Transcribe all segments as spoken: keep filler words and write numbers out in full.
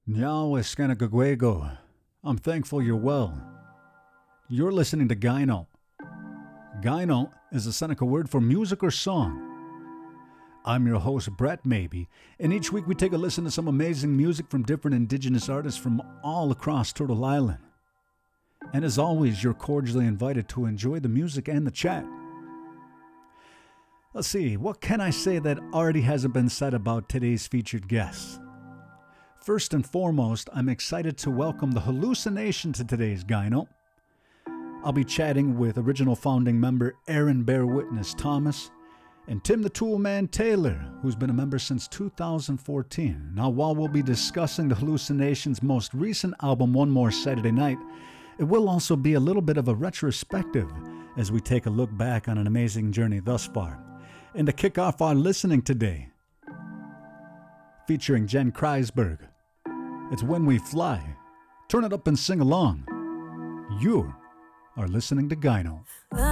Nyao Eskanagagwego. I'm thankful you're well. You're listening to Gyno. Gyno is a Seneca word for music or song. I'm your host, Brett Maybe, and each week we take a listen to some amazing music from different indigenous artists from all across Turtle Island. And as always, you're cordially invited to enjoy the music and the chat. Let's see, what can I say that already hasn't been said about today's featured guests? First and foremost, I'm excited to welcome the Hallucination to today's Gyno. I'll be chatting with original founding member Aaron Bear Witness Thomas and Tim the Toolman Taylor, who's been a member since two thousand fourteen. Now, while we'll be discussing the Hallucination's most recent album, One More Saturday Night, it will also be a little bit of a retrospective as we take a look back on an amazing journey thus far. And to kick off our listening today, featuring Jen Kreisberg, it's When We Fly. Turn it up and sing along. You are listening to Gyno.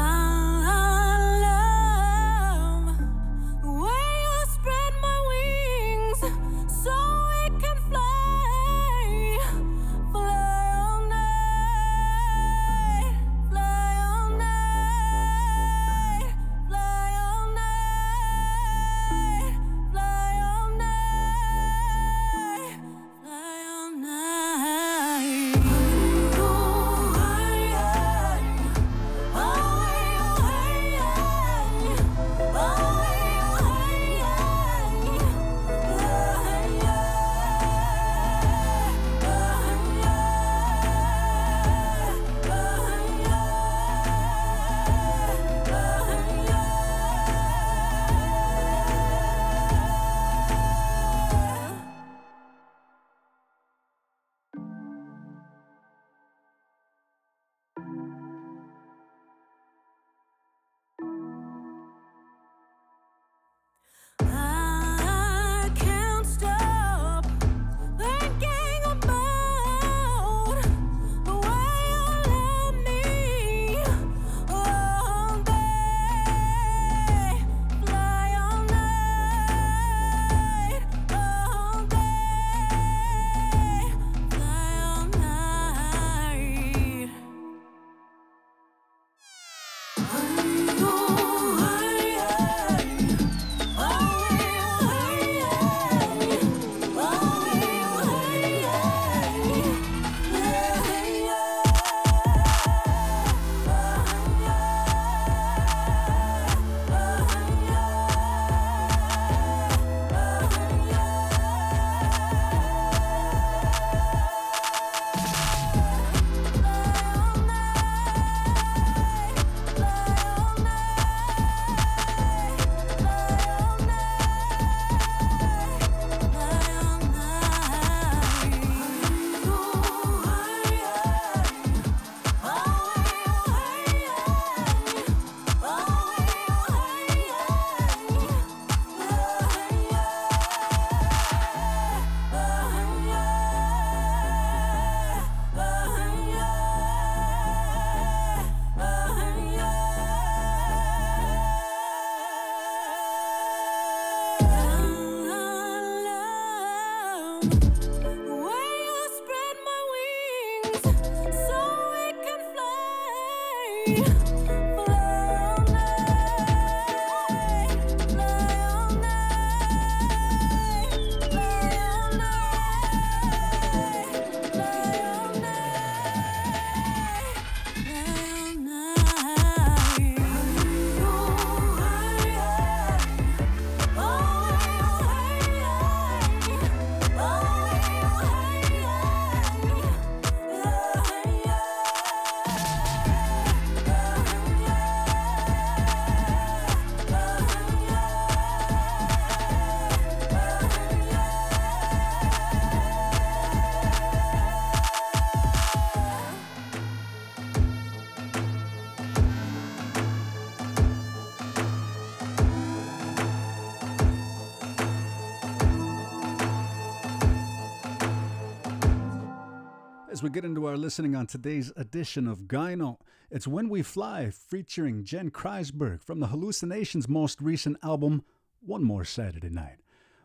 As we get into our listening on today's edition of Gyno, it's When We Fly, featuring Jen Kreisberg from the Hallucination's most recent album, One More Saturday Night.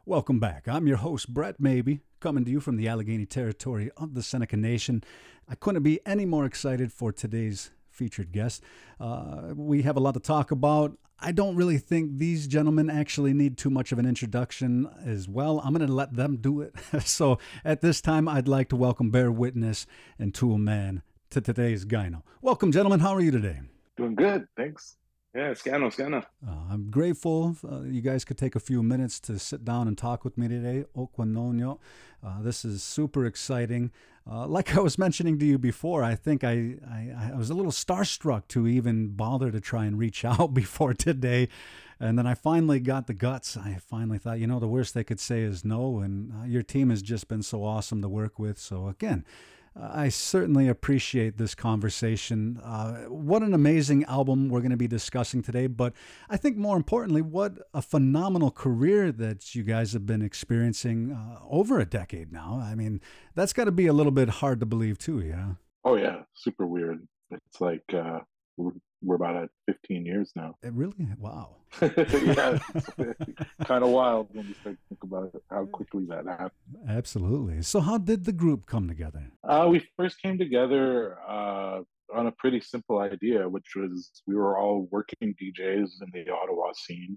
Welcome back. I'm your host, Brett Maybe, coming to you from the Allegheny territory of the Seneca Nation. I couldn't be any more excited for today's featured guest. Uh, we have a lot to talk about. I don't really think these gentlemen actually need too much of an introduction as well. I'm going to let them do it. So at this time, I'd like to welcome Bear Witness and Tool Man to today's Gyno. Welcome, gentlemen. How are you today? Doing good, thanks. Yeah, Scano, Scano. Uh, I'm grateful uh, you guys could take a few minutes to sit down and talk with me today. Okwanonyo. Uh, this is super exciting. Uh, like I was mentioning to you before, I think I, I, I was a little starstruck to even bother to try and reach out before today. And then I finally got the guts. I finally thought, you know, the worst they could say is no. And uh, your team has just been so awesome to work with. So again, I certainly appreciate this conversation. Uh, what an amazing album we're going to be discussing today. But I think more importantly, what a phenomenal career that you guys have been experiencing uh, over a decade now. I mean, that's got to be a little bit hard to believe too, yeah? Oh yeah, super weird. It's like uh, we're, we're about at fifteen years now. It really? Wow. Yeah, it's kind of wild when you start to think about it, how quickly that happened. Absolutely. So how did the group come together? Uh, we first came together uh, on a pretty simple idea, which was we were all working D Js in the Ottawa scene,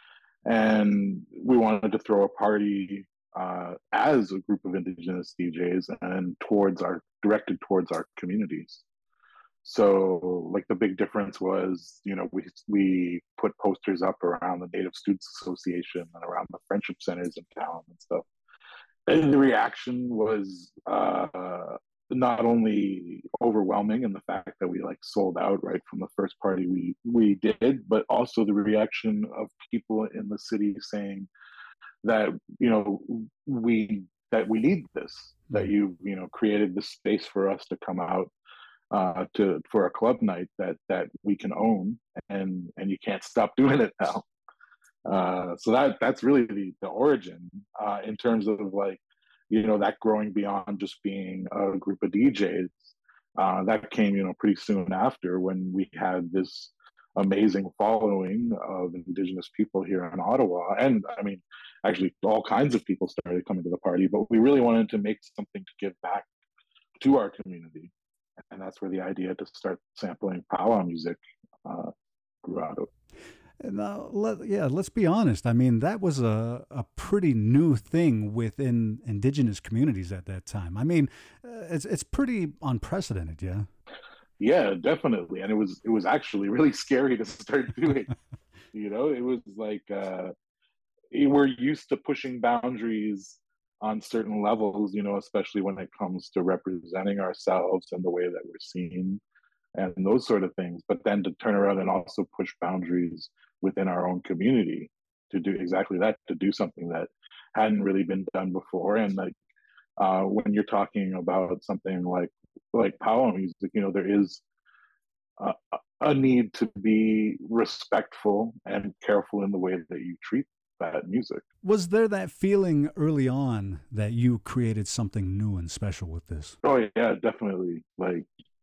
and we wanted to throw a party uh, as a group of Indigenous D Js and towards our directed towards our communities. So, like the big difference was, you know, we we put posters up around the Native Students Association and around the friendship centers in town and stuff. And the reaction was uh, not only overwhelming in the fact that we like sold out right from the first party we we did, but also the reaction of people in the city saying that you know we that we need this, that you you know created the space for us to come out uh, to for a club night that that we can own, and and you can't stop doing it now. Uh, so that that's really the the origin uh, in terms of like you know that growing beyond just being a group of D Js. Uh, that came you know pretty soon after when we had this amazing following of Indigenous people here in Ottawa, and I mean actually all kinds of people started coming to the party. But we really wanted to make something to give back to our community, and that's where the idea to start sampling powwow music uh, grew out of. Now, let, yeah, let's be honest. I mean, that was a, a pretty new thing within indigenous communities at that time. I mean, uh, it's it's pretty unprecedented, yeah. Yeah, definitely, and it was it was actually really scary to start doing. You know, it was like uh, we're used to pushing boundaries on certain levels. You know, especially when it comes to representing ourselves and the way that we're seen and those sort of things. But then to turn around and also push boundaries within our own community to do exactly that, to do something that hadn't really been done before. And like uh, when you're talking about something like like power music, you know, there is a, a need to be respectful and careful in the way that you treat that music. Was there that feeling early on that you created something new and special with this? Oh yeah, definitely. Like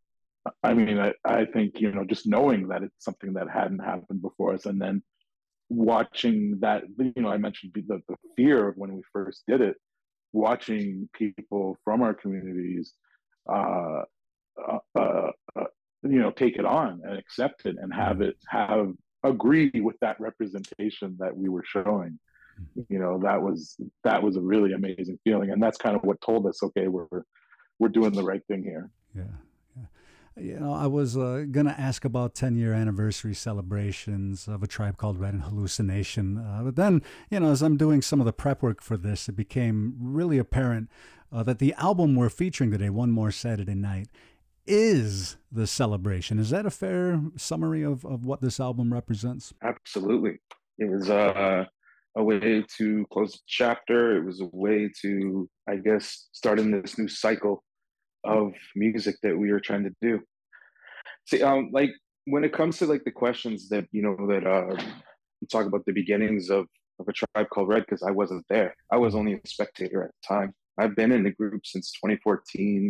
I mean, I, I think, you know, just knowing that it's something that hadn't happened before us and then watching that, you know, I mentioned the, the fear of when we first did it, watching people from our communities, uh, uh, uh, uh, you know, take it on and accept it and have it, have agree with that representation that we were showing. You know, that was, that was a really amazing feeling. And that's kind of what told us, okay, we're, we're doing the right thing here. Yeah. You know, I was uh, going to ask about ten-year anniversary celebrations of A Tribe Called Red and Hallucination. Uh, but then, you know, as I'm doing some of the prep work for this, it became really apparent uh, that the album we're featuring today, One More Saturday Night, is the celebration. Is that a fair summary of, of what this album represents? Absolutely. It was uh, a way to close the chapter. It was a way to, I guess, start in this new cycle of music that we were trying to do. See, um, like when it comes to like the questions that you know that uh, talk about the beginnings of of a Tribe Called Red, because I wasn't there. I was only a spectator at the time. I've been in the group since twenty fourteen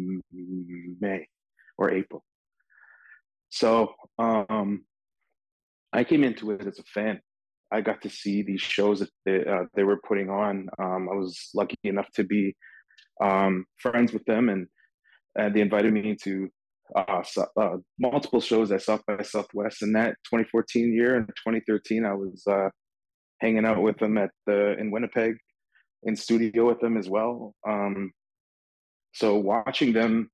in May or April. So um, I came into it as a fan, I got to see these shows that they, uh, they were putting on. Um, I was lucky enough to be um, friends with them, and, and they invited me to uh, so, uh, multiple shows at South by Southwest. In that twenty fourteen year and twenty thirteen, I was uh, hanging out with them at the in Winnipeg, in studio with them as well. Um, so watching them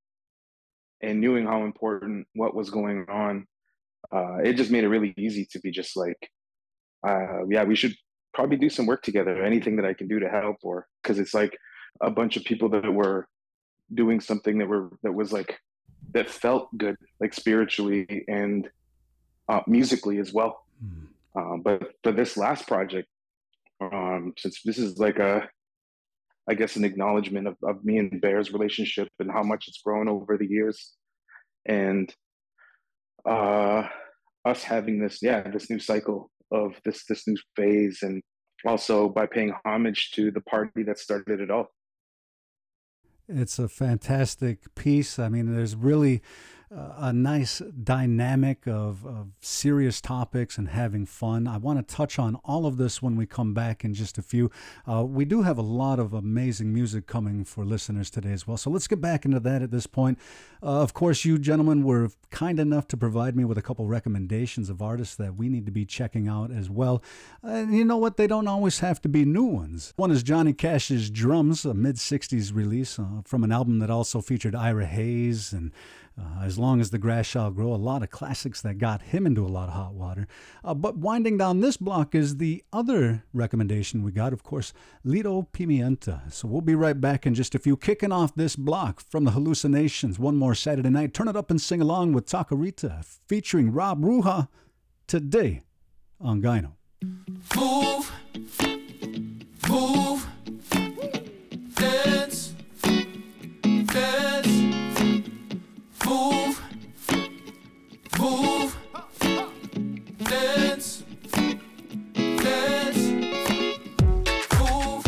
and knowing how important what was going on, uh, it just made it really easy to be just like, uh, yeah, we should probably do some work together. Anything that I can do to help, or because it's like a bunch of people that were doing something that were that was like that felt good, like spiritually and uh, musically as well. Mm. Um, but for this last project, um, since this is like a, I guess, an acknowledgement of, of me and Bear's relationship and how much it's grown over the years, and uh, us having this, yeah, this new cycle of this this new phase, and also by paying homage to the party that started it all. It's a fantastic piece. I mean, there's really uh, a nice dynamic of, of serious topics and having fun. I want to touch on all of this when we come back in just a few. Uh, we do have a lot of amazing music coming for listeners today as well. So let's get back into that at this point. Uh, of course, you gentlemen were kind enough to provide me with a couple recommendations of artists that we need to be checking out as well. And you know what? They don't always have to be new ones. One is Johnny Cash's Drums, a mid-sixties release uh, from an album that also featured Ira Hayes and Uh, As Long as the Grass Shall Grow, a lot of classics that got him into a lot of hot water. Uh, but winding down this block is the other recommendation we got, of course, Litto Pimienta. So we'll be right back in just a few, kicking off this block from the Hallucinations. One more Saturday night. Turn it up and sing along with Taquerita, featuring Rob Ruja, today on Gyno. Move, move, dance, dance. Move, move, dance, dance, move,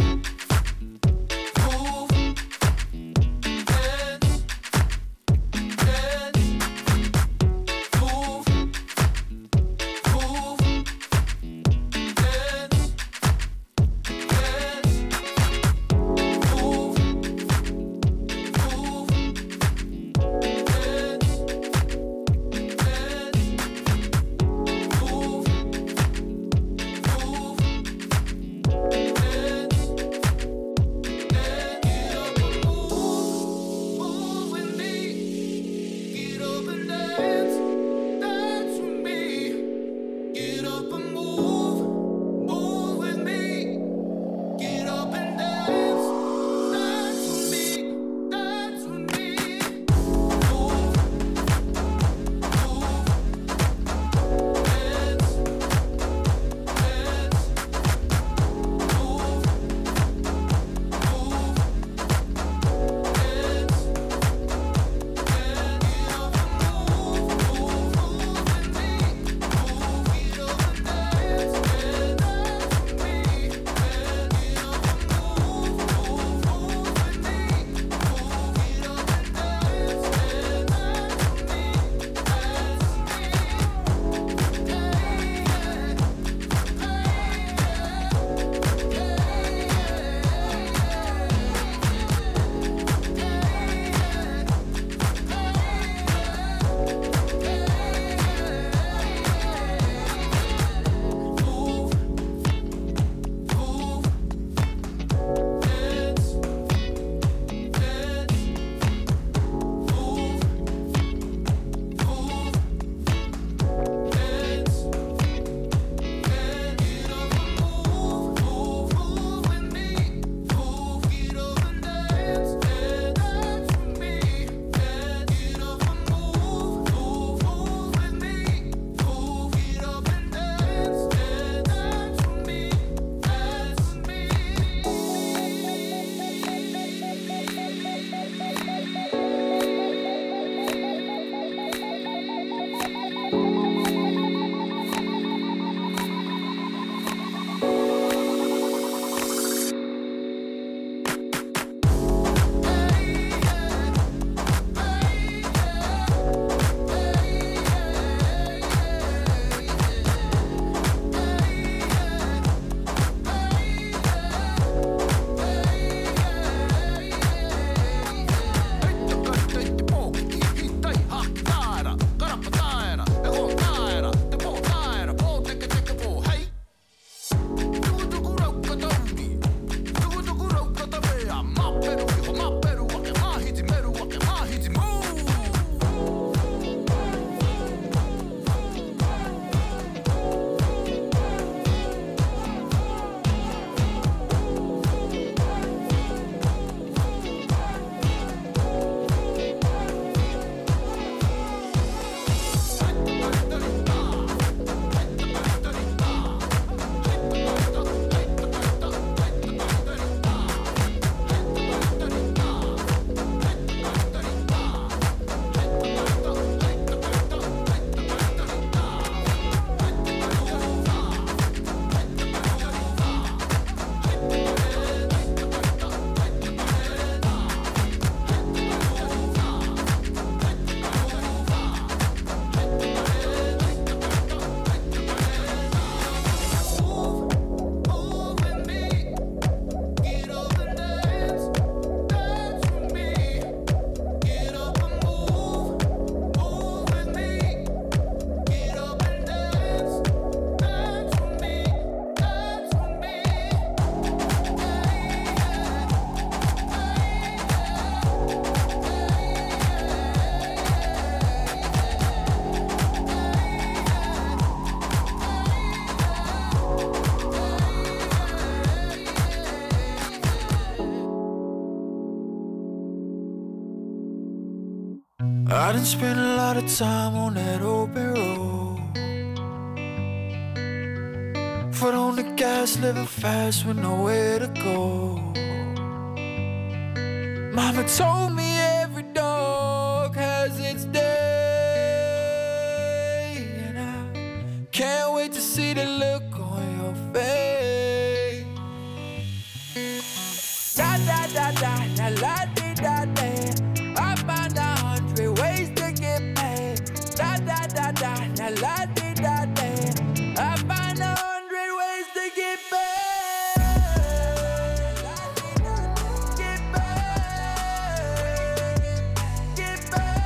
move, dance, dance, move, move, dance, dance. I done spent a lot of time on that open road. Foot on the gas, living fast with nowhere to go. Mama told me every dog has its day, and I can't wait to see the look on your face. Da da da da da la di da da. I found a hundred ways to get paid. Da da da da da la di da da. I find a hundred ways to get paid. Get paid. Get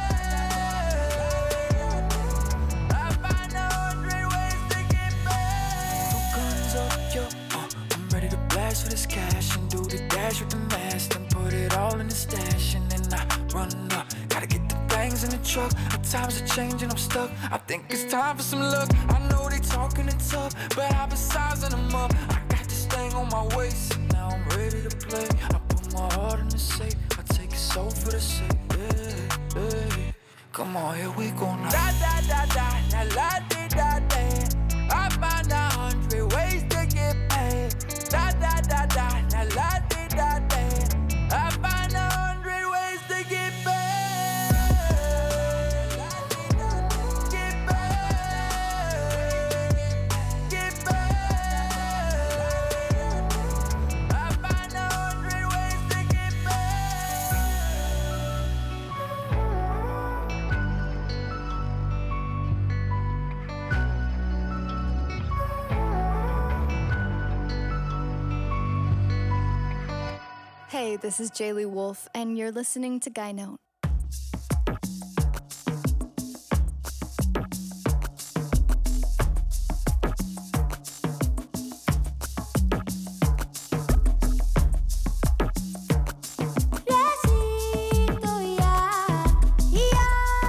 paid. I find a hundred ways to get paid. Two guns up, yo. Uh, I'm ready to blast for this cash and do the dash with the mask and put it all in the stash and then I run up. Gotta get the things in the truck. Our times are changing, I'm stuck. I think it's time for some luck. I know they talking it tough, but I've been sizing them up. I got this thing on my waist, and now I'm ready to play. I put my heart in the safe. I take it so for the sake. Yeah, yeah. Come on, here we go now. Da da da da da la di da da. I find a hundred ways to get paid. Da da da da da la di da da. I find a hundred ways to get paid. Get paid. Get paid. I find a hundred ways to get Hey, this is Jaylee Wolf, and you're listening to Guy Note. Resisto ya, y yo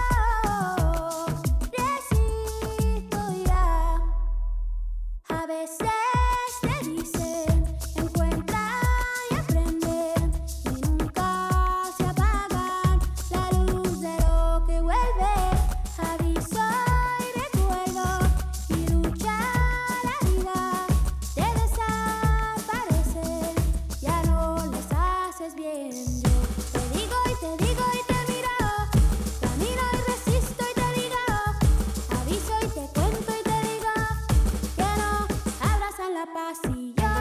resisto ya. A veces te dicen, encuentra y aprende, y nunca se apagan la luz de lo que vuelve. Aviso y recuerdo, y lucha la vida de desaparecer, ya no les haces bien. Yo te digo y te digo y te miro, camino y resisto y te digo, aviso y te cuento y te digo, que no abrazan la paz y yo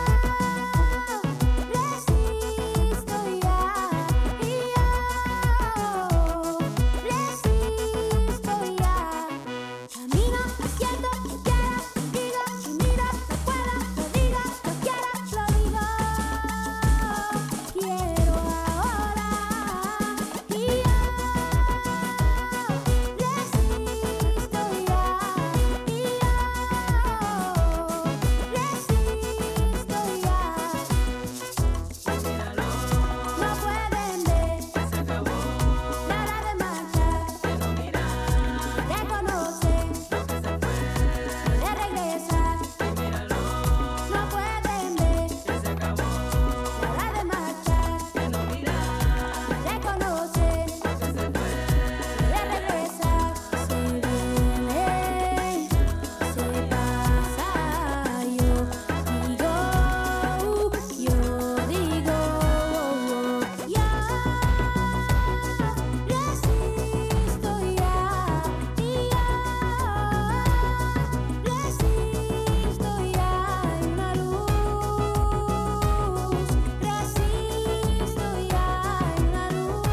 resisto ya, y yo resisto ya. Camino, siento, quiero, digo, y miro, recuerdo, lo digo, lo quiero, lo digo. Quiero ahora, y yo resisto ya, y yo resisto ya. No pueden ver, nada de marchar, reconocen, de regresar. No pueden ver, nada de marchar, reconocen, de regresar. Se viene, se pasa, yo digo, yo digo, yo resisto ya, y yo resisto ya, una luz, resisto ya, una luz,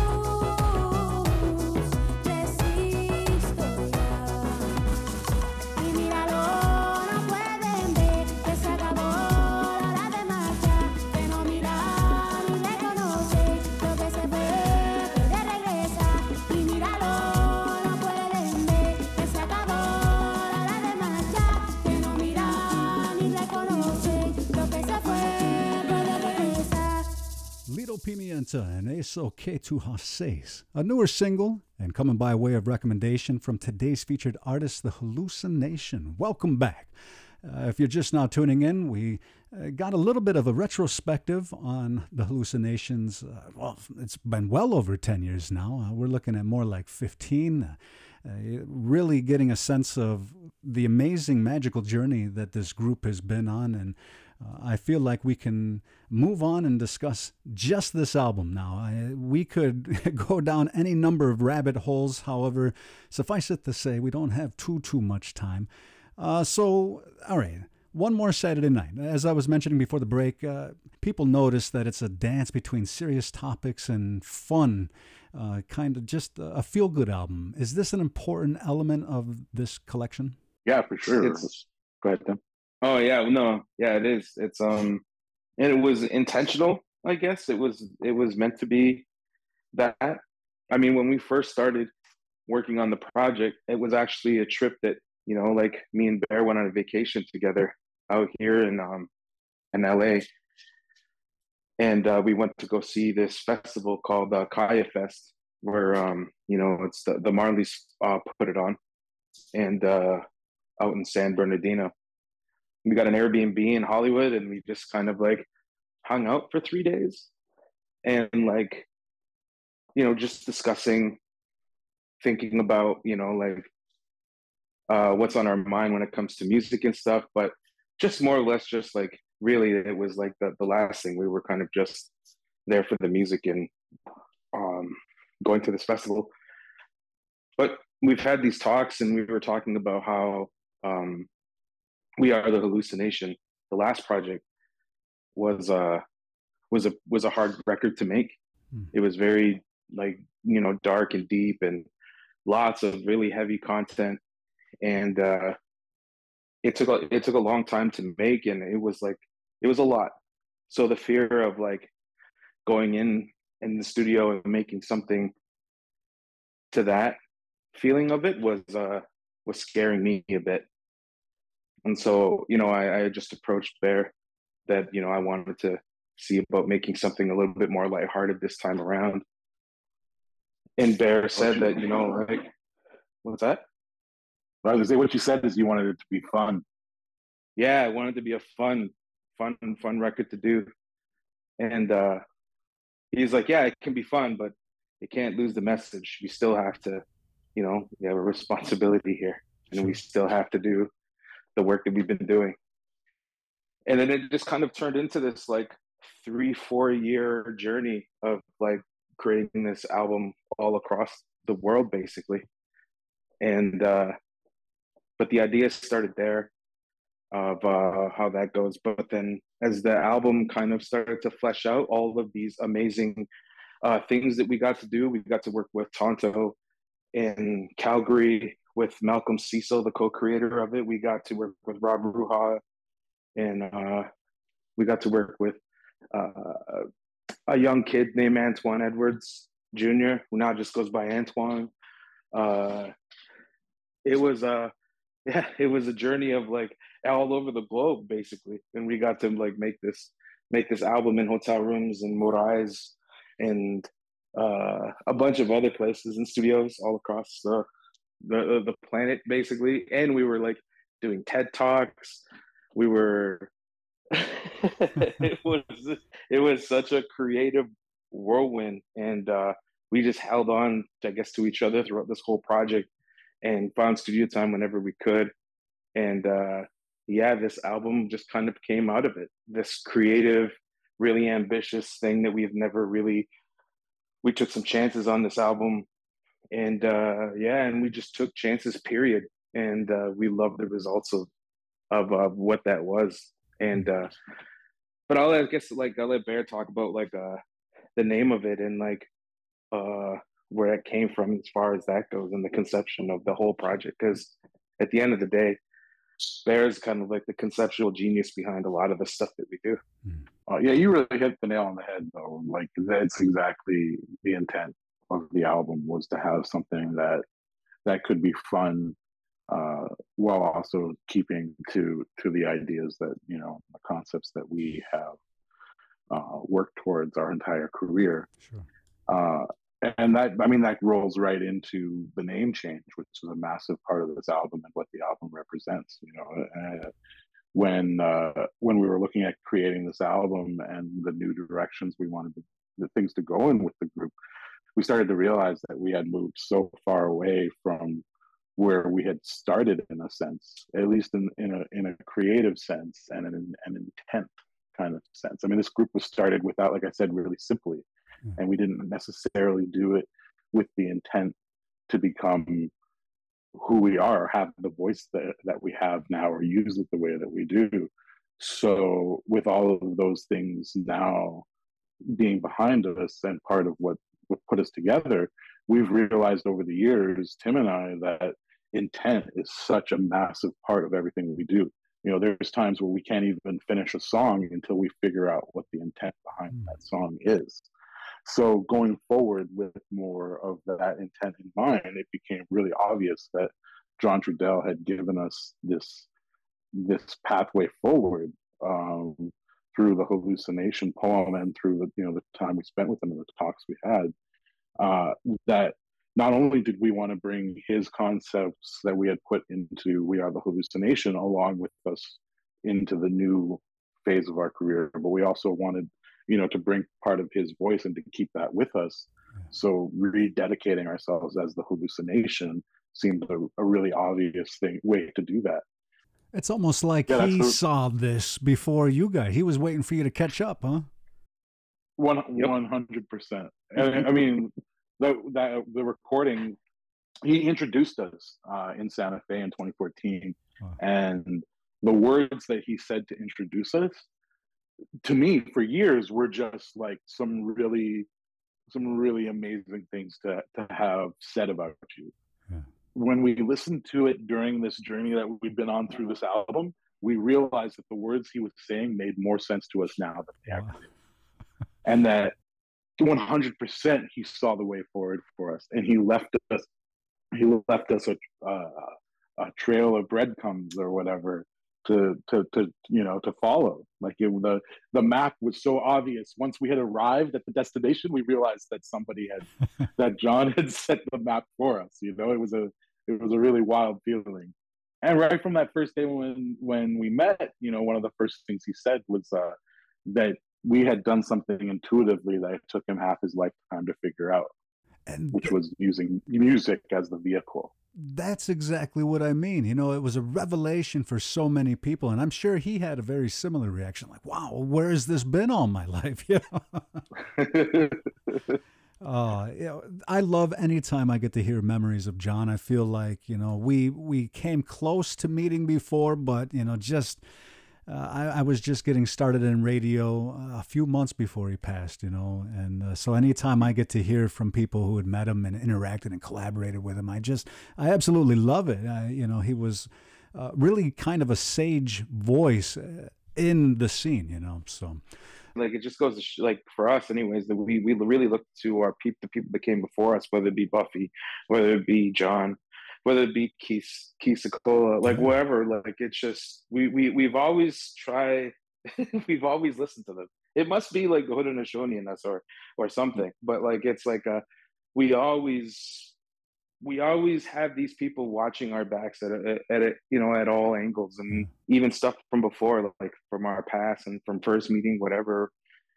resisto ya. Y míralo, no pueden ver que se acabó la hora de marchar, que no miran ni reconocen lo que se fue, puede regresar. Y míralo, no pueden ver que se acabó la hora de marchar, que no miran ni reconocen lo que se fue, puede regresar. Little Pimienta and Eso Que Tu Haces, a newer single and coming by way of recommendation from today's featured artist, The Hallucination. Welcome back. Uh, if you're just now tuning in, we uh, got a little bit of a retrospective on the hallucinations. Uh, well, it's been well over ten years now. Uh, we're looking at more like fifteen. Uh, uh, really getting a sense of the amazing magical journey that this group has been on. And uh, I feel like we can move on and discuss just this album now. I, we could go down any number of rabbit holes. However, suffice it to say, we don't have too, too much time. Uh, so, all right. One more Saturday night. As I was mentioning before the break, uh, people notice that it's a dance between serious topics and fun, uh, kind of just a feel-good album. Is this an important element of this collection? Yeah, for sure. It's, Go ahead, Tim. oh yeah, no, yeah, it is. It's um, and it was intentional. I guess it was. It was meant to be that. I mean, when we first started working on the project, it was actually a trip that, you know, like me and Bear went on a vacation together out here in um in L A, and uh, we went to go see this festival called uh, Kaya Fest, where um you know it's the the Marleys uh, put it on, and uh, out in San Bernardino. We got an Airbnb in Hollywood, and we just kind of like hung out for three days, and like, you know, just discussing, thinking about, you know, like uh, what's on our mind when it comes to music and stuff, but just more or less just like, really, it was like the, the last thing. We were kind of just there for the music and um, going to this festival. But we've had these talks, and we were talking about how um, We Are the Hallucination, the last project, was uh was a was a hard record to make. Mm. It was very, like, you know, dark and deep, and lots of really heavy content, and uh, it took a, it took a long time to make, and it was like it was a lot. So the fear of like going in in the studio and making something to that feeling of it was uh was scaring me a bit. And so, you know, I, I just approached Bear that, you know, I wanted to see about making something a little bit more lighthearted this time around. And Bear said that, you know, like, what's that? I was gonna say, what you said is you wanted it to be fun. Yeah, I wanted it to be a fun, fun, fun record to do. And uh, he's like, yeah, it can be fun, but it can't lose the message. We still have to, you know, we have a responsibility here, and we still have to do the work that we've been doing. And then it just kind of turned into this like three, four year journey of like creating this album all across the world, basically. And, uh, but the idea started there of uh, how that goes. But then as the album kind of started to flesh out all of these amazing uh, things that we got to do, we got to work with Tonto in Calgary, with Malcolm Cecil, the co-creator of it. We got to work with Rob Ruha, and uh, we got to work with uh, a young kid named Antoine Edwards Junior, who now just goes by Antoine. Uh, it was a, yeah, it was a journey of like all over the globe, basically. And we got to like make this, make this album in hotel rooms in Moraes and uh, a bunch of other places and studios all across the, the the planet, basically. And we were like doing TED Talks. We were it was it was such a creative whirlwind, and uh we just held on, I guess, to each other throughout this whole project, and found studio time whenever we could. And uh yeah, this album just kind of came out of it, this creative, really ambitious thing that we've never really, we took some chances on this album. And uh, yeah, and we just took chances, period. And uh, we love the results of of uh, what that was. And uh, but I'll I guess like I'll let Bear talk about like uh, the name of it and like uh, where it came from as far as that goes, and the conception of the whole project. Because at the end of the day, Bear is kind of like the conceptual genius behind a lot of the stuff that we do. Uh, yeah, you really hit the nail on the head, though. Like, that's exactly the intent of the album, was to have something that that could be fun, uh, while also keeping to to the ideas that, you know, the concepts that we have uh, worked towards our entire career. Sure. Uh, and that, I mean, that rolls right into the name change, which is a massive part of this album and what the album represents. You know, uh, when uh, when we were looking at creating this album and the new directions we wanted to, the things to go in with the group, we started to realize that we had moved so far away from where we had started, in a sense, at least in, in a in a creative sense and an, an intent kind of sense. I mean, this group was started without, like I said, really simply, Mm. and we didn't necessarily do it with the intent to become who we are, have the voice that, that we have now, or use it the way that we do. So with all of those things now being behind us and part of what, what put us together, we've realized over the years, Tim and I, that intent is such a massive part of everything we do. You know, there's times where we can't even finish a song until we figure out what the intent behind Mm. that song is. So going forward with more of that intent in mind, it became really obvious that John Trudell had given us this this pathway forward um, through the hallucination poem and through the you know the time we spent with him and the talks we had. Uh, that not only did we want to bring his concepts that we had put into We Are the Hallucination along with us into the new phase of our career, but we also wanted, you know, to bring part of his voice and to keep that with us. So rededicating ourselves as the Hallucination seemed a, a really obvious thing way to do that. It's almost like Yeah, that's he the- saw this before you guys. He was waiting for you to catch up, huh? One Yep. one hundred percent. And I mean, the that the recording, he introduced us uh, in Santa Fe in twenty fourteen, Wow. and the words that he said to introduce us, to me, for years, were just like some really, some really amazing things to to have said about you. Yeah. When we listened to it during this journey that we've been on through this album, we realized that the words he was saying made more sense to us now than they ever Wow. did. And that one hundred percent he saw the way forward for us, and he left us he left us a uh, a trail of breadcrumbs or whatever to to to you know to follow. Like it, the the map was so obvious. Once we had arrived at the destination, we realized that somebody had that John had set the map for us. You know, it was a it was a really wild feeling. And right from that first day when when we met, you know, one of the first things he said was uh, that we had done something intuitively that it took him half his lifetime to figure out, And which was using music as the vehicle. that's exactly what I mean. You know, it was a revelation for so many people, and I'm sure he had a very similar reaction, like, "Wow, where has this been all my life?" You know. Uh, you know, I love anytime I get to hear memories of John. I feel like, you know, we we came close to meeting before, but, you know, just uh, I, I was just getting started in radio a few months before he passed, you know. And uh, so anytime I get to hear from people who had met him and interacted and collaborated with him, I just, I absolutely love it. I, you know, he was uh, really kind of a sage voice uh, in the scene, you know, so. Like it just goes to sh- like for us anyways that we we really look to our people, the people that came before us, whether it be Buffy, whether it be John, whether it be Keith Keith Sakola, like Yeah. whatever. Like it's just we we we've always tried we've always listened to them. It must be like Haudenosaunee in us or or something, but like it's like a we always we always have these people watching our backs at a, at it, you know, at all angles, and even stuff from before, like from our past and from first meeting, whatever.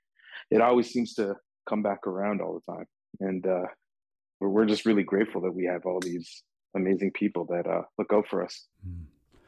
It always seems to come back around all the time, and uh, we're we're just really grateful that we have all these amazing people that uh, look out for us. Mm.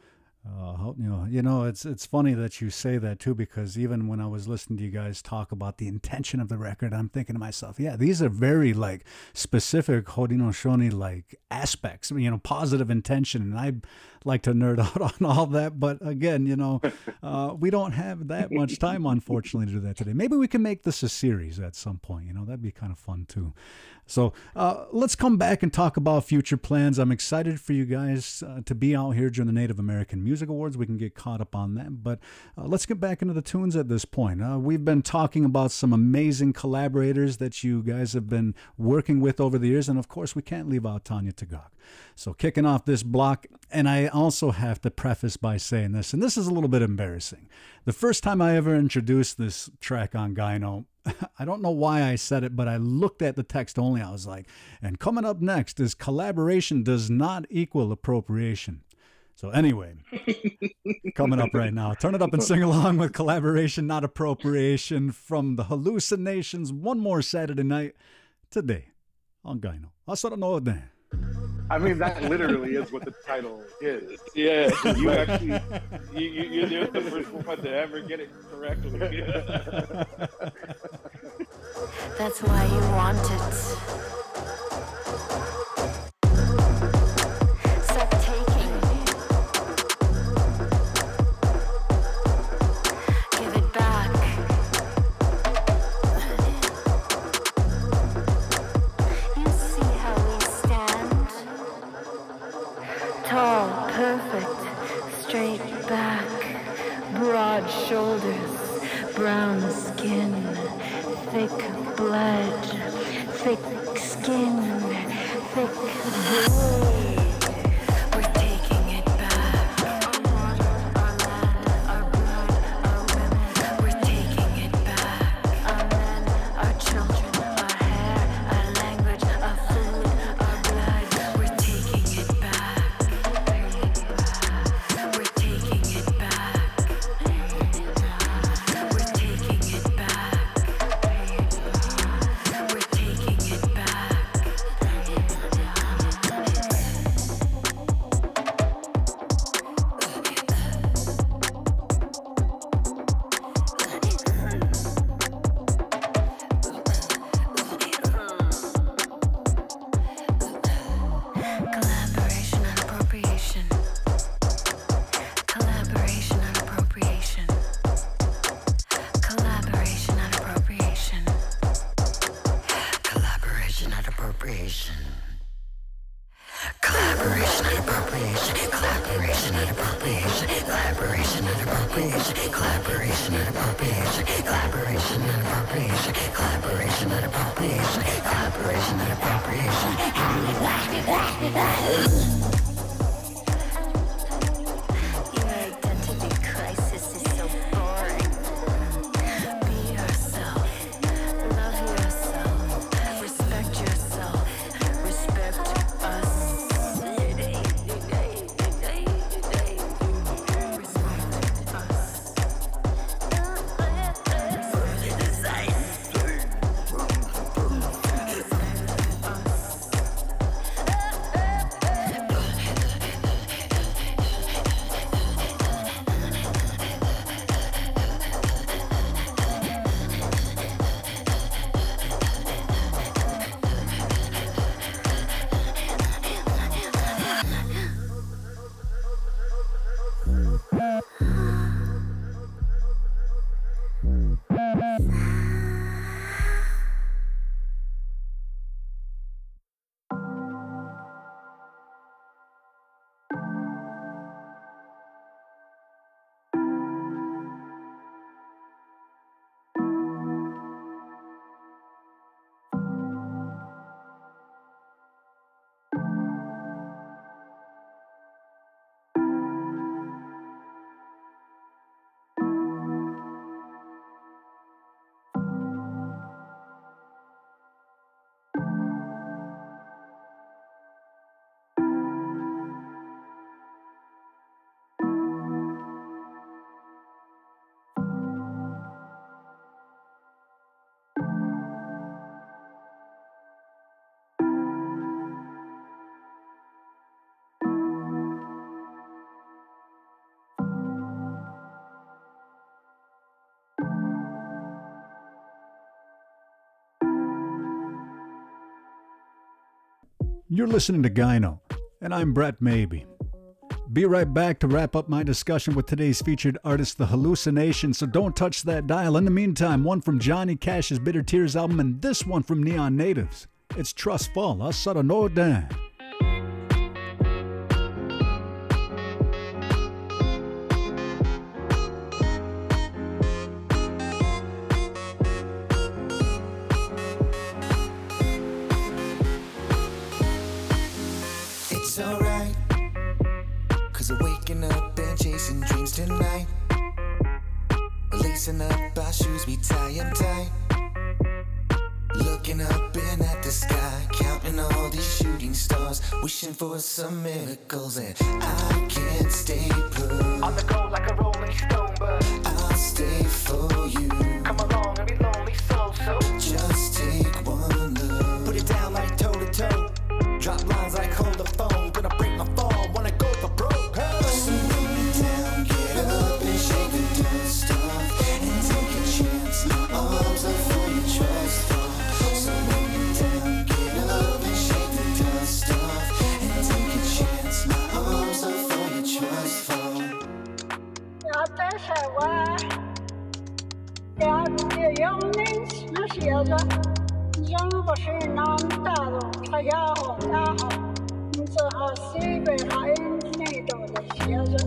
Uh, how- you know, you know, it's it's funny that you say that too, because even when I was listening to you guys talk about the intention of the record, I'm thinking to myself, yeah, these are very like specific Haudenosaunee like aspects, you know, positive intention, and I like to nerd out on all that, but again, you know, uh, we don't have that much time, unfortunately, to do that today. Maybe we can make this a series at some point, you know, that'd be kind of fun too. So uh, let's come back and talk about future plans. I'm excited for you guys uh, to be out here during the Native American Music Awards. We can get caught up on that, but uh, let's get back into the tunes at this point. Uh, we've been talking about some amazing collaborators that you guys have been working with over the years, and of course, we can't leave out Tanya Tagaq. So kicking off this block, and I also have to preface by saying this, and this is a little bit embarrassing. The first time I ever introduced this track on Gyno, I don't know why I said it, but I looked at the text only. I was like, and coming up next is collaboration does not equal appropriation. So anyway, coming up right now, turn it up and sing along with Collaboration, Not Appropriation from the Hallucinations. One more Saturday night today on Gyno. Hasta la noche. I mean, that literally is what the title is. Yeah, you actually, you, you, you're the first one to ever get it correctly. That's why you want it. Stop taking. Give it back. You see how we stand? Tall, perfect, straight back, broad shoulders, brown skin, thick blood, thick skin, thick blood. We're taking it back. Our water, our land, our blood, our women. We're taking it back. Our men, our children, our hair, our language, our food, our blood. We're taking it back. We're taking it back. We're taking it back. We're taking it back. Collaboration and appropriation. Collaboration and appropriation. Collaboration and appropriation. Collaboration and appropriation. Collaboration and appropriation. Collaboration and appropriation. Collaboration and appropriation. Collaboration and appropriation. Collaboration and appropriation. Collaboration and appropriation. Collaboration and appropriation. Your identity crisis is so boring. Be yourself. Love yourself. Respect yourself. Respect us. You're listening to Gyno, and I'm Brett Maybe. Be right back to wrap up my discussion with today's featured artist, The Hallucination, so don't touch that dial. In the meantime, one from Johnny Cash's Bitter Tears album, and this one from Neon Natives. It's Trust Fall, Hasta la noche. It's alright, cause I'm waking up and chasing dreams tonight. Lacing up our shoes, we tie them tight. Looking up and at the sky, counting all these shooting shooting stars, wishing for some miracles, and I can't stay put. On the go like a rolling stone, but I'll stay for you. come along, every lonely soul, so Just take one look. put it down like toe to toe. Drop lines like hold the phone. Gonna break my fall, wanna go for broke. So bring me down, get up and shake the dust off, and take a chance. My arms are for your trust fall. So bring me down, get up and shake the dust off, and take a chance. My arms are for your trust fall. 要在海外，要别用力去写着，人不是难大路，他要好要好，你只好西北海那种的写着。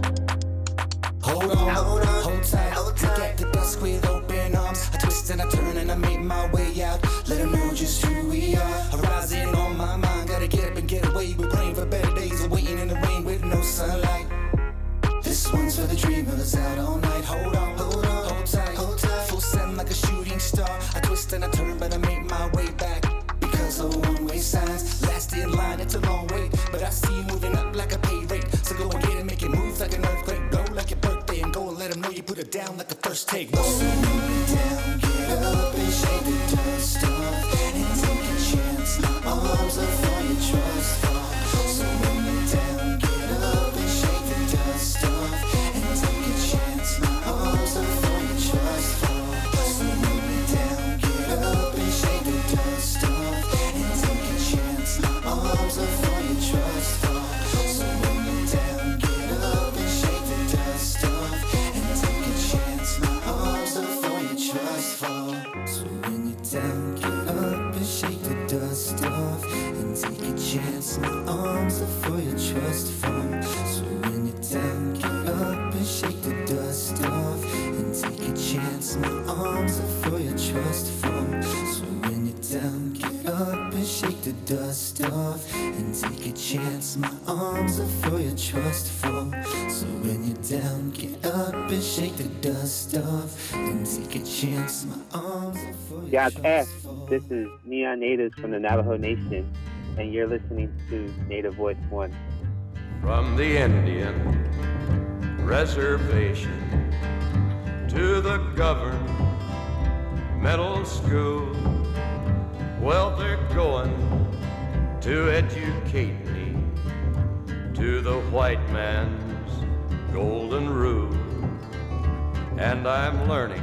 Hold on, hold on, hold tight. Look at the dusk with open arms. I twist and I turn and I make my way out. Let them know just who we are. Horizon on my mind. Gotta get up and get away. We're praying for better days. We're waiting in the rain with no sunlight. This one's for the dreamers out all night. Hold on, hold on, hold tight, hold tight. Full send like a shooting star. I twist and I turn, but I make my way back. Because of one-way signs. Last in line, it's a long wait. But I see you moving up like a pay rate. So go and get it, make it move like an earthquake. Blow like your birthday and go and let them know you put it down like the first take. Whoa. So bring me down, get up and shake the dust off, and take a chance. My arms are for your trust fall. So bring me down, get up and shake the dust off, and take a chance. My arms are for your trust fall. So bring me down, get up and shake the dust off, and take a chance. My arms are for your trust fall. So bring me down, get up and shake the dust off, and take a chance. My arms are for your trust fall. So when you're down, get up and shake the dust off, and take a chance. My arms are for your trust fall. So when you're down, get up and shake the dust off, and take a chance. My arms are for your trust fall. So when you're down, get up and shake the dust off, and take a chance. My arms are for your trust fall. So when you're down, get up and shake the dust off, and take a chance. My arms are for your Yak F, trust fall. this is Neon Natives from the Navajo Nation, and you're listening to Native Voice One. From the Indian reservation to the governmental school, well, they're going to educate me to the white man's golden rule, and I'm learning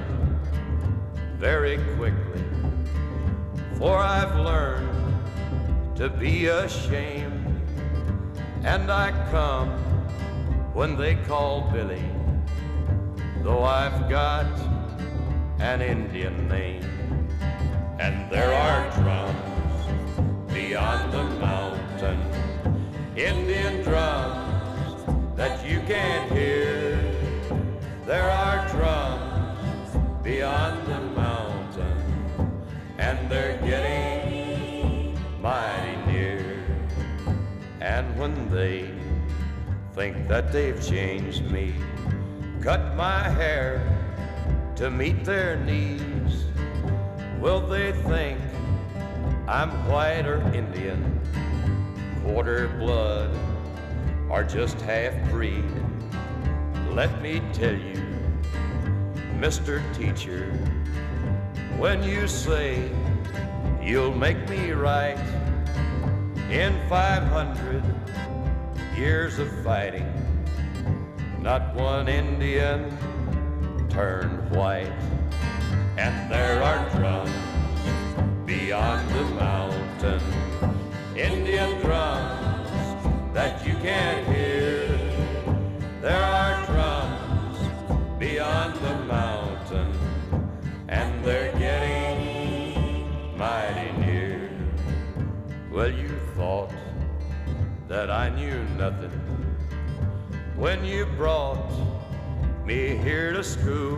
very quickly, for I've learned to be ashamed. And I come when they call Billy, though I've got an Indian name. And there are drums beyond the mountain, Indian drums that you can't hear. There are drums beyond the mountain, and they're getting mighty near. And when they think that they've changed me, cut my hair to meet their needs, will they think I'm white or Indian, quarter blood, or just half breed? Let me tell you, Mister Teacher, when you say you'll make me right in five hundred years of fighting, not one Indian turned white. And there are drums beyond the mountain, Indian drums that you can't hear. There are drums beyond the mountain, and they're getting mighty near. Well, you thought that I knew nothing when you brought me here to school,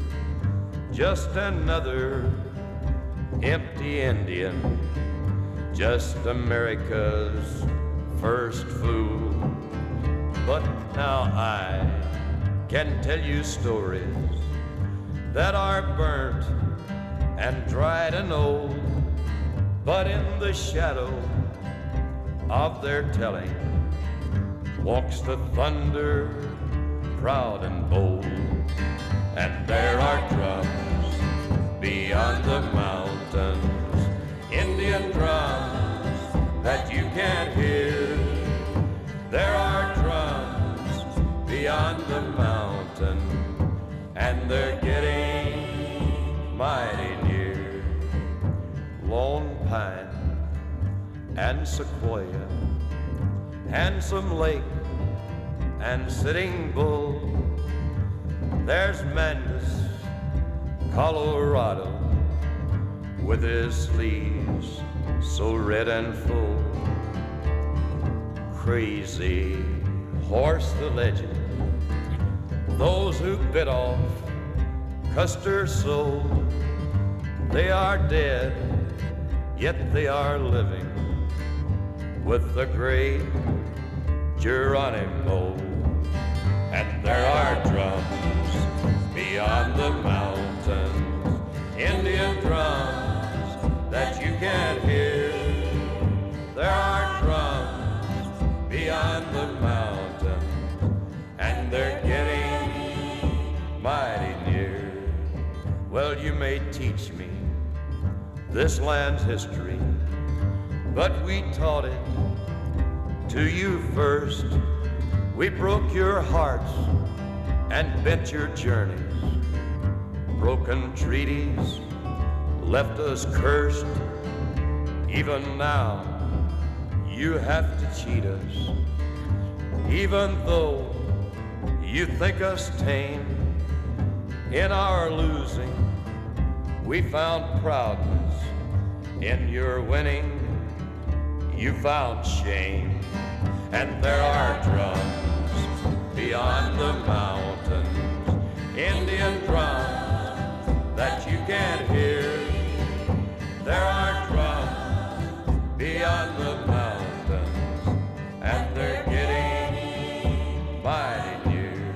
just another empty Indian, just America's first fool. But now I can tell you stories that are burnt and dried and old, but in the shadow of their telling walks the thunder, proud and bold. And there are drums beyond the mountains, Indian drums that you can't hear. There are drums beyond the mountain, and they're getting mighty near. Lone Pine and Sequoia, Handsome Lake and Sitting Bull. There's Mandus, Colorado, with his sleeves so red and full. Crazy Horse the legend, those who bit off Custer's soul. They are dead, yet they are living with the great Geronimo. And there are drums beyond the mountains, Indian drums that you can't hear. There are drums beyond the mountains, and they're getting mighty near. Well, you may teach me this land's history, but we taught it to you first. We broke your hearts and bent your journeys. Broken treaties left us cursed. Even now, you have to cheat us. Even though you think us tame, in our losing, we found proudness. In your winning, you found shame. And there are drums beyond the mountains, Indian drums that you can't hear. There are drums beyond the mountains, and they're getting mighty near.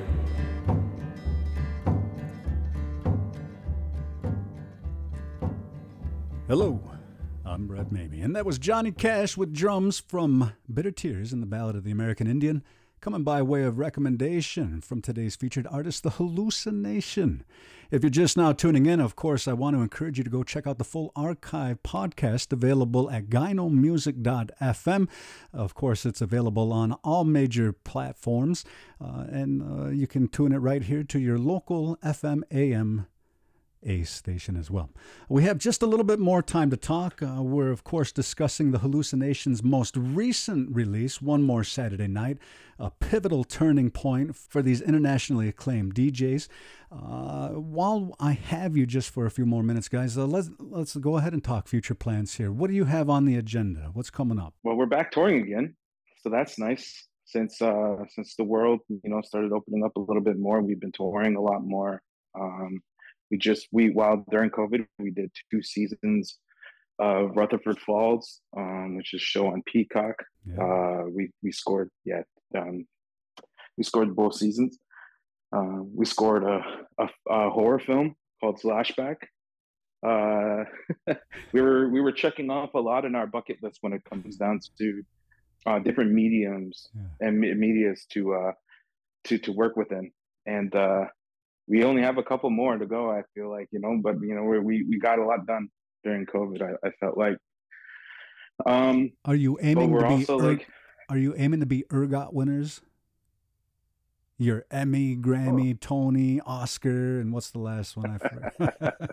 Hello, I'm Brett Mamie, and that was Johnny Cash with drums from Bitter Tears in the Ballad of the American Indian, coming by way of recommendation from today's featured artist, The Hallucination. If you're just now tuning in, of course, I want to encourage you to go check out the full archive podcast available at gyno music dot f m. Of course, it's available on all major platforms, uh, and uh, you can tune it right here to your local F M A M A station as well. We have just a little bit more time to talk. Uh, we're, of course, discussing The Hallucination's most recent release, One More Saturday Night, a pivotal turning point for these internationally acclaimed D Js. Uh, while I have you just for a few more minutes, guys, uh, let's, let's go ahead and talk future plans here. What do you have on the agenda? What's coming up? Well, we're back touring again, so that's nice. Since uh, since the world, you know, started opening up a little bit more, we've been touring a lot more. Um, We just, we, while during COVID, we did two seasons of Rutherford Falls, um, which is a show on Peacock. Yeah. Uh, we, we scored, yeah, um, we scored both seasons. Uh, we scored a, a, a horror film called Slashback. Uh, we were, we were checking off a lot in our bucket list when it comes down to uh, different mediums Yeah. and me- medias to, uh, to, to work within. And, uh, we only have a couple more to go, I feel like, you know, but, you know, we we, we got a lot done during COVID, I, I felt like. Um, Are you but aiming we're to be also er- like, Are you aiming to be ERGOT winners? Your Emmy, Grammy, Tony, Oscar, and what's the last one I forgot?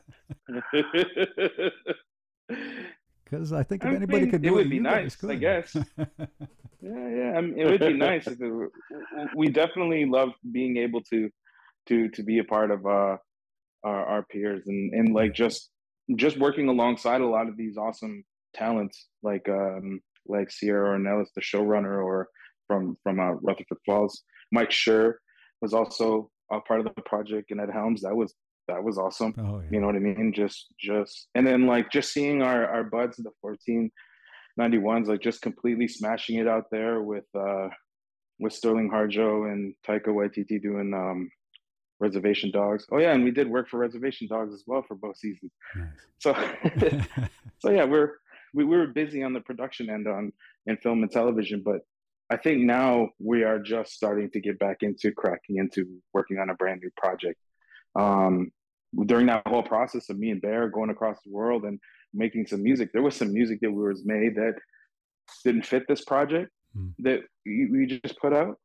Because I think if I anybody mean, could do it it, would be you guys nice, I could. guess. Yeah, yeah, I mean, it would be nice. If it were, we definitely love being able to to to be a part of uh, our, our peers and and like just just working alongside a lot of these awesome talents like um like Sierra Ornelas, the showrunner, or from from uh, Rutherford Falls. Mike Schur was also a part of the project, and Ed Helms. That was that was awesome. Oh, yeah. You know what I mean? Just just and then like just seeing our our buds, the fourteen ninety-ones, like just completely smashing it out there with uh with Sterling Harjo and Taika Waititi doing um Reservation Dogs. Oh yeah, and we did work for Reservation Dogs as well for both seasons. Nice. So so yeah, we're we, we were busy on the production end on in film and television, but I think now we are just starting to get back into cracking into working on a brand new project. Um, during that whole process of me and Bear going across the world and making some music, there was some music that was made that didn't fit this project mm. that we, we just put out.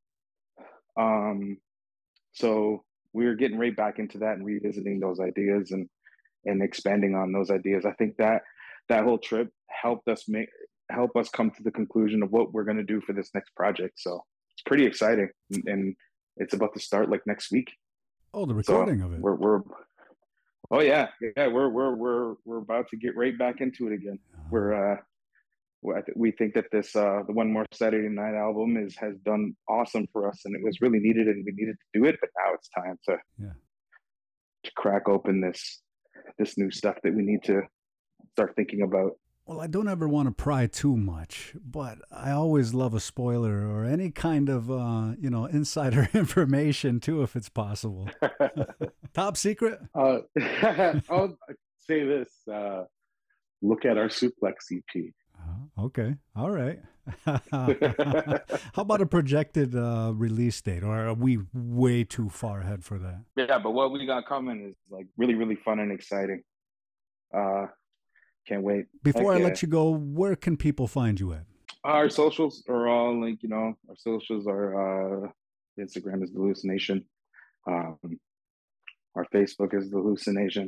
Um, so we were getting right back into that and revisiting those ideas and and expanding on those ideas. I think that that whole trip helped us make help us come to the conclusion of what we're going to do for this next project. So it's pretty exciting, and, and it's about to start like next week. Oh, the recording so of it. We're, we're oh yeah, yeah. We're we're we're we're about to get right back into it again. Oh. We're uh, we think that this uh, the One More Saturday Night album is has done awesome for us, and it was really needed, and we needed to do it. But now it's time to yeah. to crack open this this new stuff that we need to start thinking about. Well, I don't ever want to pry too much, but I always love a spoiler or any kind of, uh, you know, insider information too, if it's possible. Top secret? Uh, I'll say this. Uh, look at our Suplex E P. Uh, okay. All right. How about a projected uh, release date, or are we way too far ahead for that? Yeah, but what we got coming is like really, really fun and exciting. Uh, Can't wait. Before Heck I yeah. let you go, where can people find you at? Our socials are all like, you know, our socials are, uh, Instagram is The Hallucination. Um, our Facebook is The Hallucination.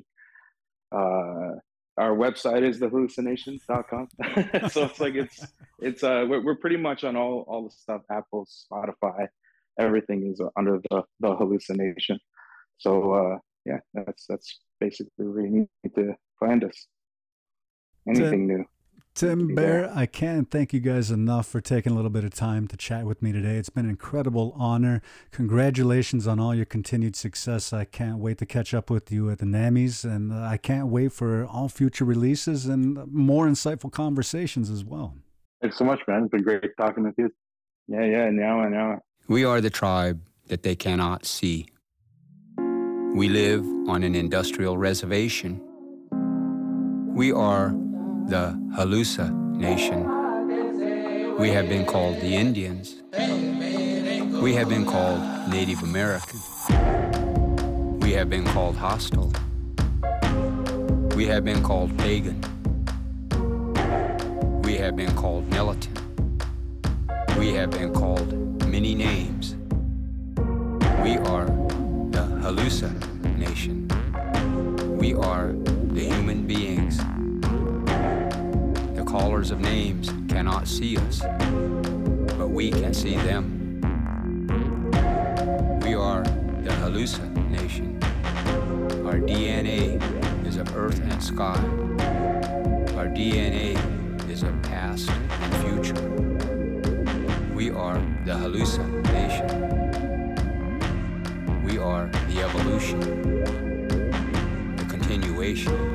Uh, our website is the hallucination dot com. So it's like, it's, it's, uh, we're, we're pretty much on all, all the stuff, Apple, Spotify, everything is under the, the Hallucination. So, uh, yeah, that's, that's basically where you need to find us. Anything Tim, new. Tim, Bear, I can't thank you guys enough for taking a little bit of time to chat with me today. It's been an incredible honor. Congratulations on all your continued success. I can't wait to catch up with you at the NAMMYs, and uh, I can't wait for all future releases and more insightful conversations as well. Thanks so much, man. It's been great talking with you. Yeah, yeah, now I know. We are the tribe that they cannot see. We live on an industrial reservation. We are the Halusa Nation. We have been called the Indians. We have been called Native American. We have been called hostile. We have been called pagan. We have been called militant. We have been called many names. We are the Halusa Nation. We are the human beings. The callers of names cannot see us, but we can see them. We are the Halusa Nation. Our D N A is of earth and sky. Our D N A is of past and future. We are the Halusa Nation. We are the evolution, the continuation.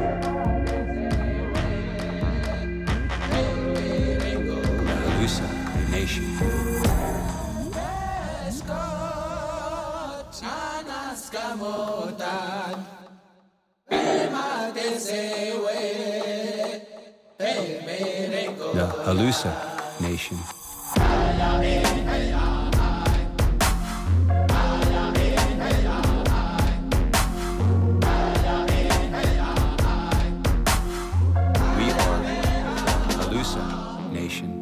Nation. The Halusa Nation. We are Halusa Nation.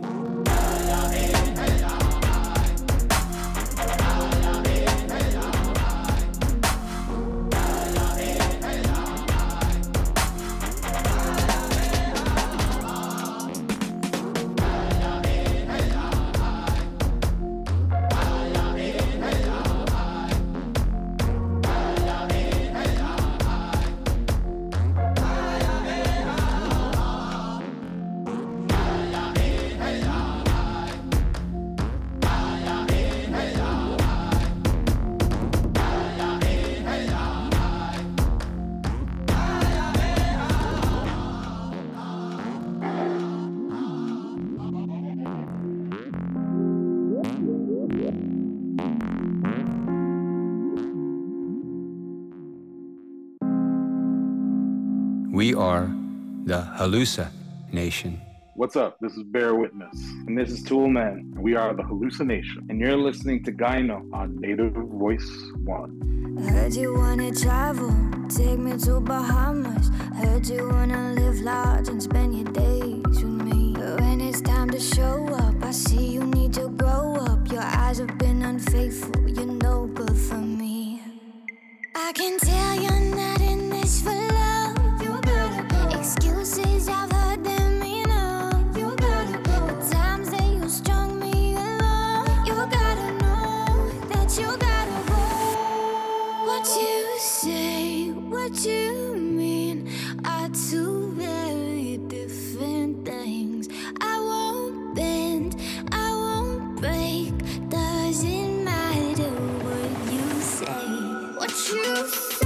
We are the Halusa Nation. What's up? This is Bear Witness. And this is Toolman. And we are the Hallucination. And you're listening to Gyno on Native Voice One. I heard you wanna travel, take me to Bahamas. Heard you wanna live large and spend your days with me. But when it's time to show up, I see you need to grow up. Your eyes have been unfaithful, you're no good for me. I can tell you're not in this for love. You gotta go. Excuses, I've heard them enough. You gotta go. The times that you strung me along. You gotta know that you gotta go. What you say, what you mean are two very different things. I won't bend, I won't break. Doesn't matter what you say. What you say.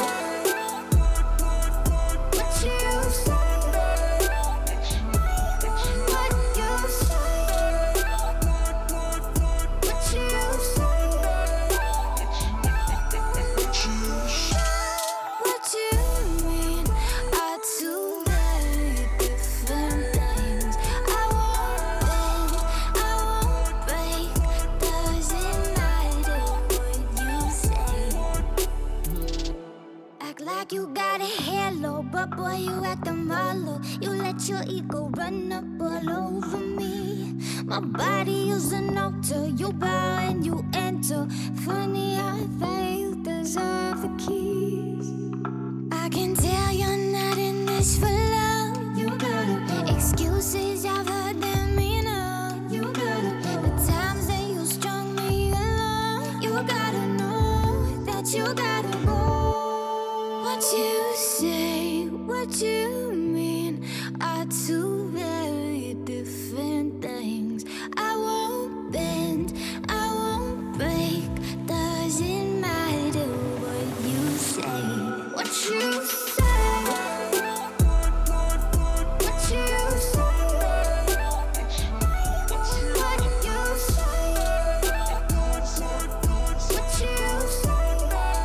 What you say. What you say. What you say. What you mean are two very different things. I won't bend, I won't break. Doesn't matter what you say. Act like you got a halo, but boy, you act a malo. You let your ego run up all over me. My body is an altar. You bow and you enter. Funny how they deserve the keys. I can tell you're not in this for love. You gotta go. Excuses, I've heard them enough. You gotta go. The times that you strung me along. You gotta know that you gotta go. What you say, what you mean are two very different things. I won't bend, I won't break. Doesn't matter what you say. What you say. What you say. What you say. What you say.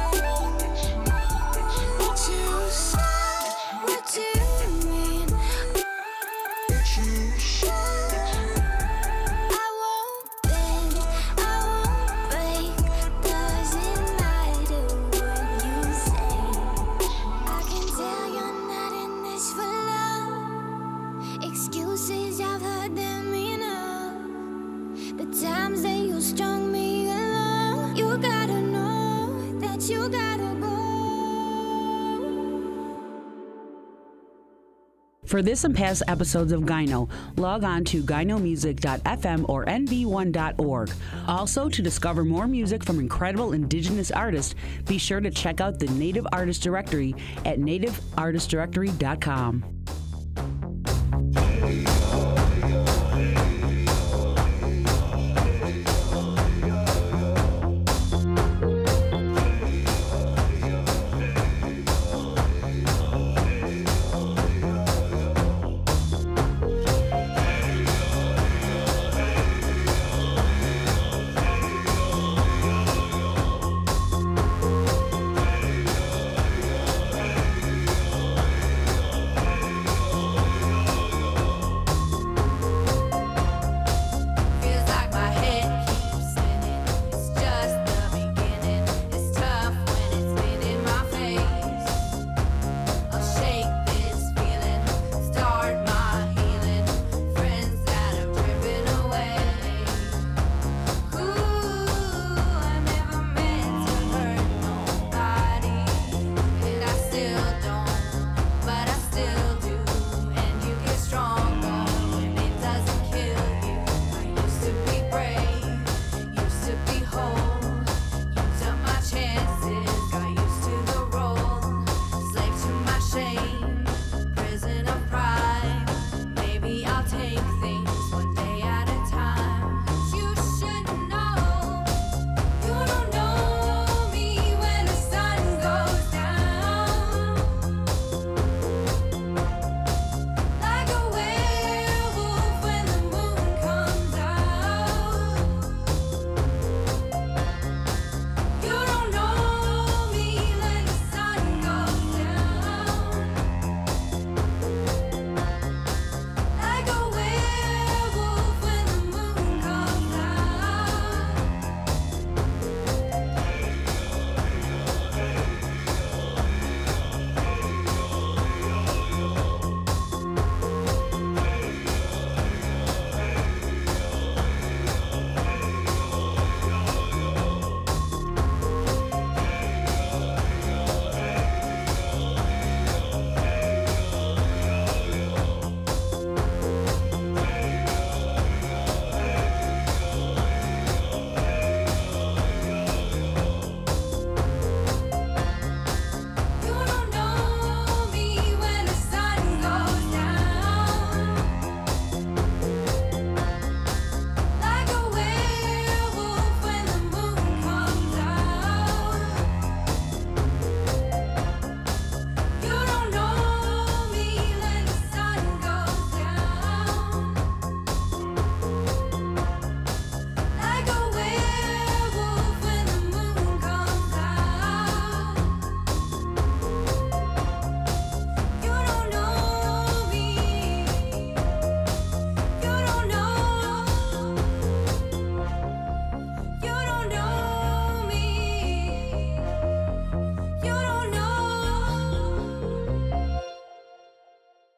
What you say. What you mean. What you say. I won't bend, I won't break. Doesn't matter what you say. I can tell you're not in this for love. Excuses, I've heard them enough. The times that you strung me along. You gotta know that you gotta go. For this and past episodes of Gyno, log on to gyno music dot f m or n v one dot org. Also, to discover more music from incredible indigenous artists, be sure to check out the Native Artist Directory at native artist directory dot com.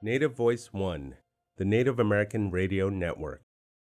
Native Voice One, the Native American Radio Network.